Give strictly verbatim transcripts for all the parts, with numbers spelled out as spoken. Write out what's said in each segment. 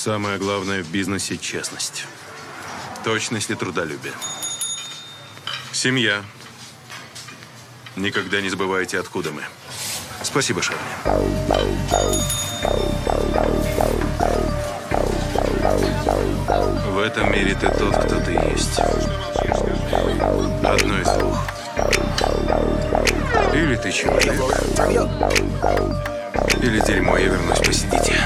Самое главное в бизнесе – честность. Точность и трудолюбие. Семья. Никогда не забывайте, откуда мы. Спасибо, Шарли. В этом мире ты тот, кто ты есть. Одно из двух. Или ты человек, или дерьмо, я вернусь, посидите.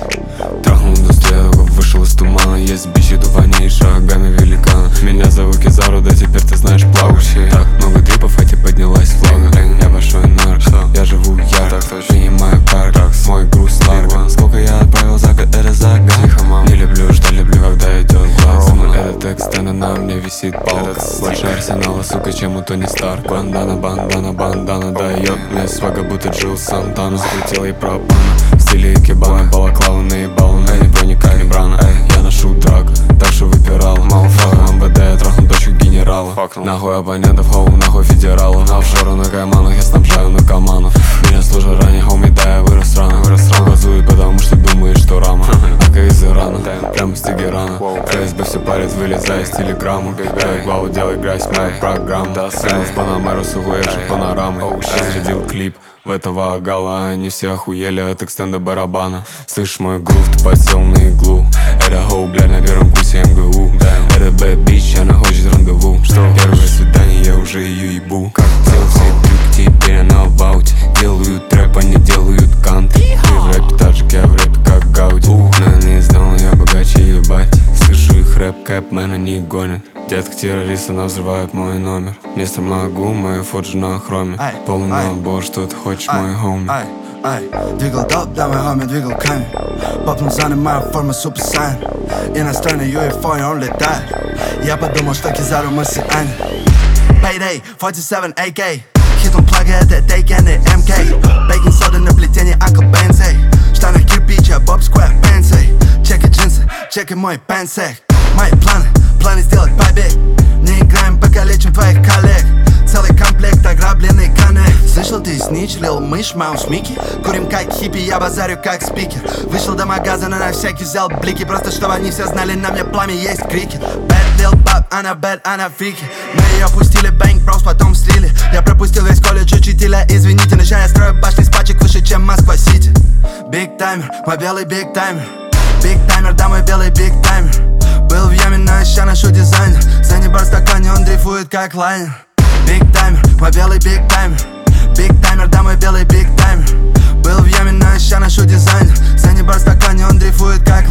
Трахнул до следа, вышел из тумана. Есть бичи тупаней шагами великана. Меня зовут Кизару, да теперь ты знаешь плавающий. Так много трипов, эти поднялась флага. Я большой нарк, я живу ярко, принимаю парк. Мой груз ларго. Сколько я отправил за год, это загадка. Не люблю, что люблю, когда идет глаз. Этот текст, а на мне висит палка. Больше арсенала, сука, чем у Тони Старк. Бандана, бандана, бандана, да ёб. Мне свага, будто Джилл Сантана. Скрутила и пропана в стиле икебана. Балаклава наебала, но не проникай, не брана. Я ношу драка, так что выпирала. Малфака, МВД, я трахну дочку генерала. Нахуй абонентов, хоу, нахуй федералов. Офшоры на кайманах, я снабжаю наркоманов. Меня служат ранее, хоуми, да, я вырос рано. Газует, потому что думаешь, что рама. Ака из Ирана, прямо с Тегерана. ФСБ все парит, вылезая из телеграмму. Дай главу, делай грязь, мою программу. Прямо в Панамеру с углеевшей панорамой. Разрядил клип в этого агала. Они все охуели от экстенда барабана. Слышь мой грув, ты подсел на иглу. Это хоу, блядь, на первом курсе МГУ. Это бэд бич, она хочет рандеву. Первое свидание, я уже ее ебу. Как делал все трюки, теперь она в ауте. Делают трэп, они делают кант. Ты в рэпе таджик, я в рэпе как Гауди. Но не знал, я богаче ебать. Слышу их рэп, кэпмен, они гонят. Детка террориста, она взрывает мой номер. Вместо могу, мою фоджи на хроме. Полный набор, что ты хочешь, мой хоми. Ай, двигал доп, да мой хоми двигал камень. Попнул занимаю форму супер сайн. Иностранный ю эф о, и он летает. Я подумал, что Кизару марсианин. Payday, сорок семь эй кей. Хитом плага, это тейкен и эм кей. Бейкинг сода на плетении, Анкл Бензей. Штаны кирпича, Боб Сквер, Бензей. Чеки джинсы, чеки мой пенсек. Мои планы, планы сделать побег. Не играем, покалечим твоих коллег. Целый комплект, ограбленный коннект. Слышал, ты снич, лил мышь, маус Микки. Курим как хиппи, я базарю как спикер. Вышел до магазина, на всякий взял блики. Просто чтобы они все знали, на мне пламя есть крики. Bad lil bab, она bad, она фрики. Мы ее пустили, бэнк, броуз, потом слили. Я пропустил весь колледж учителя, извините. Но сейчас я строю башни с пачек выше, чем Москва-Сити. Биг таймер, мой белый биг таймер. Биг таймер, да мой белый биг таймер. Был в яме, но ща ношу дизайнер. За небо в стакане, он дрейфует как лайнер. Биг таймер, мой белый биг таймер. Биг таймер, да мой белый биг таймер. Был в яме, но ща ношу дизайнер. За небо в стакане, он дрейфует как